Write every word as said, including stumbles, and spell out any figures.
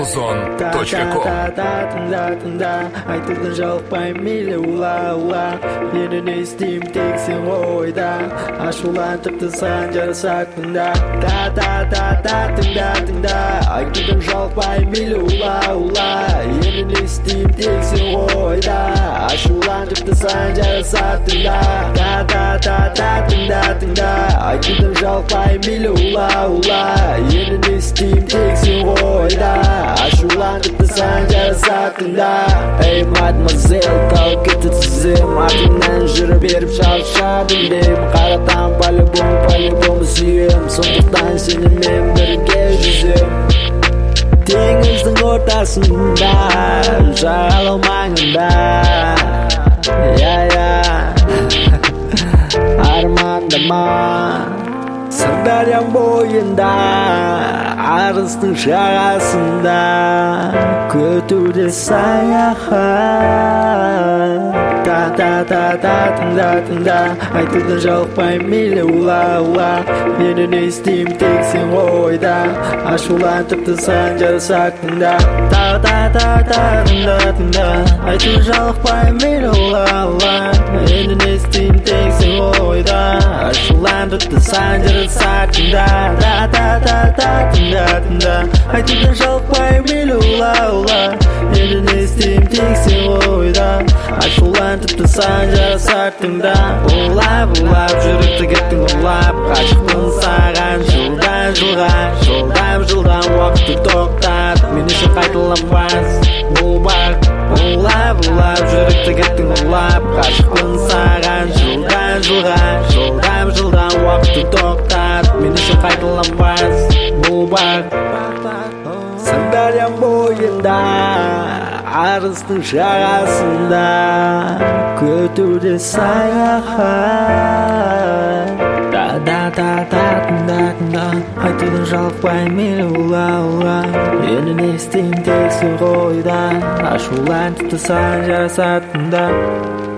озон точка ком. Айтудан жалықпай мейлі ула-ула, мені не істеймін тек сен ойда, ашулан тіпті саған жарасақ тыңда. Та-та-та-та тыңда тыңда, айтудан жалықпай мейлі ула-ула, мені не істеймін тек сен ойда, ашулан тіпті саған жарасақ тыңда. Та-та-та-та тыңда тыңда, айтудан жалықпай мейлі ула-ула, мені не істеймін тек сен ойда, ашулан тіпті саған жарасақ тыңда. Эй, мадемуазель, тау кетті тізім, артыңнан жүріп беріп шалшадым деймін, қаратам по-любому, по-любому сүйем, сондықтан сенімен бірге жүзем. Теңіздің ортасында, жағалау маңында, я-я, армандама, Сырдарияның бойында, арыстың жағасында, күтуде саяхат. Та-та-та-та тыңда тыңда, айтудан жалықпай мейлі ула-ула, мені не істеймін тек сен ойда, ашулан тіпті саған жарасақ тыңда. Та-та-та-та тыңда тыңда, айтудан жалықпай мейлі ула-ула, мені не істеймін тек сен ойда, ашулан тіпті саған жарасақ тыңда. Та-та-та-та тыңда тыңда, айтудан жалықпай мейлі ула-ула, мені не істеймін тек сен ойда, ашулан тіпті саған жарасақ тыңда. Улап, улап, жүректі кеттің ұрлап, ғашықпын саған жылдан жылға, жылдан жылдан уақытты тоқтат, мен үшін қайталанбас бұл бақ. Улап, улап, жүректі кеттің ұрлап, ғашықпын саған жылдан жылға, жылдан жылдан уақытты тоқтат, мен үшін қайталанбас бұл бақ. Сырдарияның бойында, арыстың жағасында, күтуде саяхат. Та-та-та-та тыңда тыңда, айтудан жалықпай мейлі ула-ула, мені не істеймін тек сен ойда, ашулан тіпті саған жарасақ тыңда.